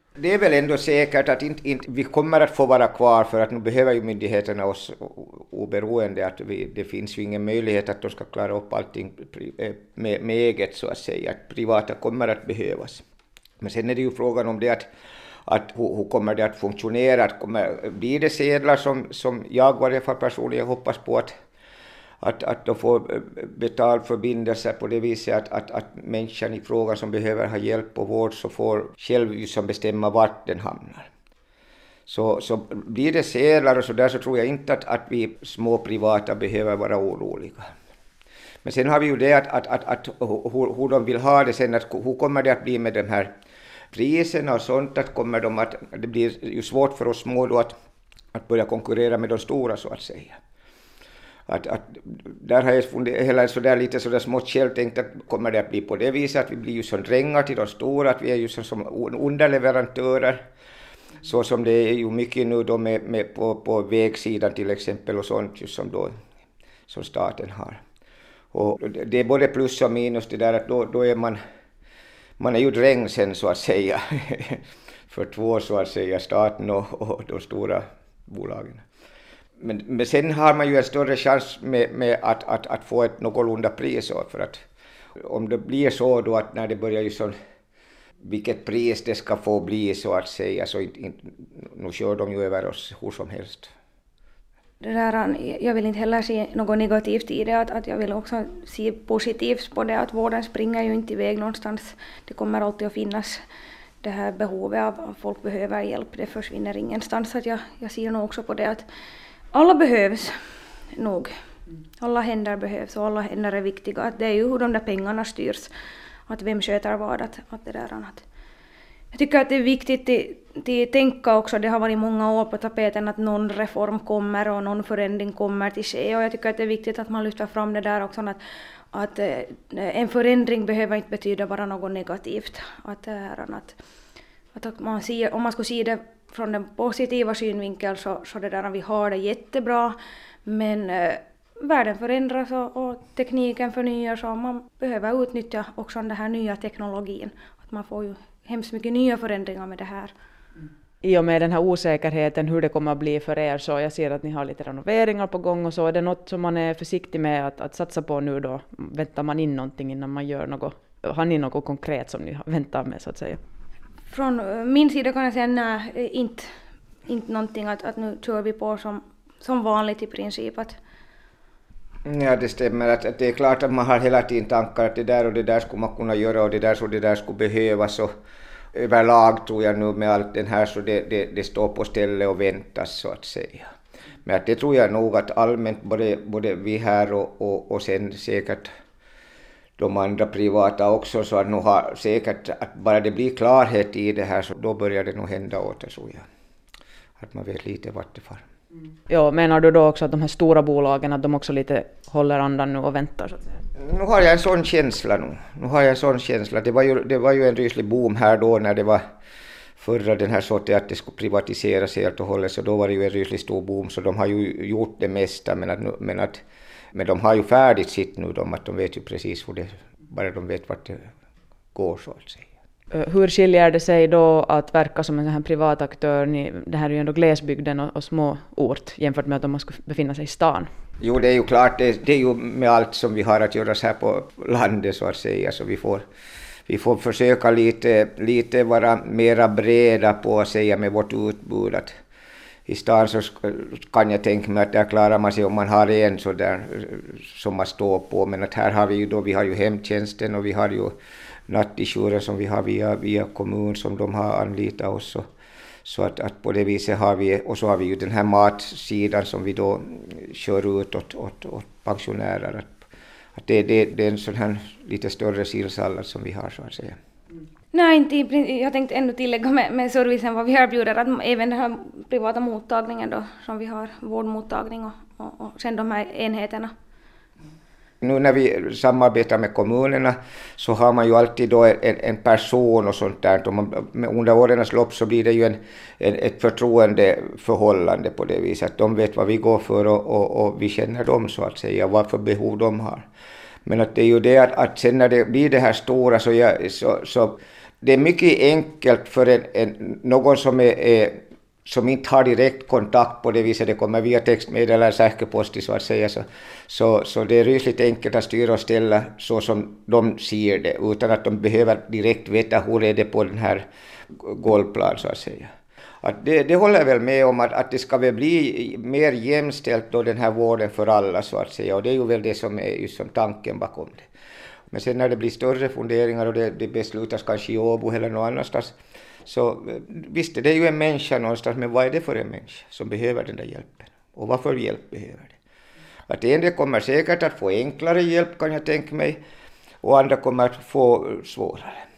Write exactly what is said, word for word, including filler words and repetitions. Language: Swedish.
Det är väl ändå säkert att inte, inte, vi kommer att få vara kvar, för att nu behöver ju myndigheterna oss oberoende, att vi, det finns ju ingen möjlighet att de ska klara upp allting med, med eget så att säga, att privata kommer att behövas. Men sen är det ju frågan om det att, att hur, hur kommer det att funktionera, att kommer, blir det sedlar som, som jag i varje fall personligen hoppas på att Att, att de får betalförbindelser på det viset att, att, att människan i fråga som behöver ha hjälp och vård så får själv som bestämma vart den hamnar. Så, så blir det sedlar och så där, så tror jag inte att, att vi små privata behöver vara oroliga. Men sen har vi ju det att, att, att, att hur, hur de vill ha det sen, att hur kommer det att bli med de här priserna och sånt, att kommer de att, det blir ju svårt för oss små då att, att börja konkurrera med de stora så att säga. Att, att, där har jag funderat hela så där lite så där smått själv tänkt att kommer det att bli på det viset att vi blir ju som drängar till de stora, att vi är ju som, som underleverantörer, så som det är ju mycket nu då med, med på, på vägsidan till exempel och sånt just som då som staten har. Och det är både plus och minus det där att då, då är man man är ju dräng sen så att säga för två så att säga, staten och, och de stora bolagen. Men, men sen har man ju en större chans med, med att, att, att få ett någorlunda pris, för att om det blir så då att när det börjar ju så vilket pris det ska få bli så att säga, så inte, inte, nu kör de ju över oss hur som helst. Det där, jag vill inte heller se något negativt i det, att, att jag vill också se positivt på det, att vården springer ju inte iväg någonstans. Det kommer alltid att finnas det här behovet av att folk behöver hjälp, det försvinner ingenstans. Att jag, jag ser nog också på det att alla behövs nog. Alla händer behövs och alla händer är viktiga. Att det är ju hur de där pengarna styrs. Att vem sköter vad. Att, att det där annat. Jag tycker att det är viktigt att, att tänka också. Det har varit många år på tapeten att någon reform kommer och någon förändring kommer till ske. Och jag tycker att det är viktigt att man lyfter fram det där också. Att, att en förändring behöver inte betyda bara något negativt. Att, att, att man ser, om man skulle se det från den positiva synvinkeln så, så det där vi har det jättebra, men eh, världen förändras och, och tekniken förnyas och man behöver utnyttja också den här nya teknologin. Att man får ju hemskt mycket nya förändringar med det här. I och med den här osäkerheten hur det kommer att bli för er, så jag ser att ni har lite renoveringar på gång och så. Är det något som man är försiktig med att, att satsa på nu då? Väntar man in någonting innan man gör något? Har ni något konkret som ni väntar med så att säga? Från min sida kan jag säga nej, inte, inte någonting, att, att nu kör vi på som, som vanligt i princip. Att... Ja, det stämmer. Att, att det är klart att man har hela tiden tankar att det där och det där skulle man kunna göra och det där så det där skulle behövas. Och överlag tror jag nu med allt den här så det, det, det står på stället och väntas så att säga. Men att det tror jag nog att allmänt både, både vi här och, och, och sen säkert de andra privata också, så att nu har säkert att bara det blir klarhet i det här så då börjar det nog hända åter så jag. Att man vet lite vart det far. Mm. Ja, menar du då också att de här stora bolagen att de också lite håller andan nu och väntar så att säga? Nu har jag en sån känsla nu. Nu har jag en sån känsla. Det var ju, det var ju en ryslig boom här då när det var förra den här sorten att det skulle privatiseras helt och hållet, så då var det ju en ryslig stor boom, så de har ju gjort det mesta, men att, men att men de har ju färdigt sitt nu, de, att de vet ju precis hur det, bara de vet vart det går så att säga. Hur skiljer det sig då att verka som en sån här privat aktör? Det här är ju ändå glesbygden och, och små ort jämfört med att om man skulle befinna sig i stan. Jo, det är ju klart, det, det är ju med allt som vi har att göra här på landet så att säga, så vi får, vi får försöka lite, lite vara mera breda på att säga med vårt utbud. Att i stan så kan jag tänka mig att där klarar man sig om man har en så där som man står på, men att här har vi ju då, vi har ju hemtjänsten och vi har ju nattjouren som vi har via, via kommun som de har anlitat oss, så, så att, att på det viset har vi, och så har vi ju den här matsidan som vi då kör ut åt, åt, åt pensionärer, att, att det, det, det är en sån här lite större sillsallad som vi har så att säga. Nej, inte, jag tänkte ändå tillägga med, med servicen vad vi erbjuder, att även den här privata mottagningen då, som vi har, vårdmottagning och, och, och sen de här enheterna. Nu när vi samarbetar med kommunerna så har man ju alltid då en, en person och sånt där. Och man, under årens lopp så blir det ju en, en, ett förtroendeförhållande på det viset. Att de vet vad vi går för och, och, och vi känner dem så att säga, vad för behov de har. Men att det är ju det att, att sen när det blir det här stora så, jag, så, så det är mycket enkelt för en, en, någon som, är, är, som inte har direkt kontakt på det viset, det kommer via textmedel eller säkerpost så att säga, så, så, så det är rysligt enkelt att styra och ställa så som de ser det, utan att de behöver direkt veta hur är det på den här golvplan så att säga. Att det, det håller jag väl med om att, att det ska väl bli mer jämställt då den här vården för alla så att säga, och det är ju väl det som är just som tanken bakom det. Men sen när det blir större funderingar och det, det beslutas kanske i Åbo eller någon annanstans, så visst det är ju en människa någonstans, men vad är det för en människa som behöver den där hjälpen? Och vad för hjälp behöver det? Att en del kommer säkert att få enklare hjälp kan jag tänka mig, och andra kommer att få svårare.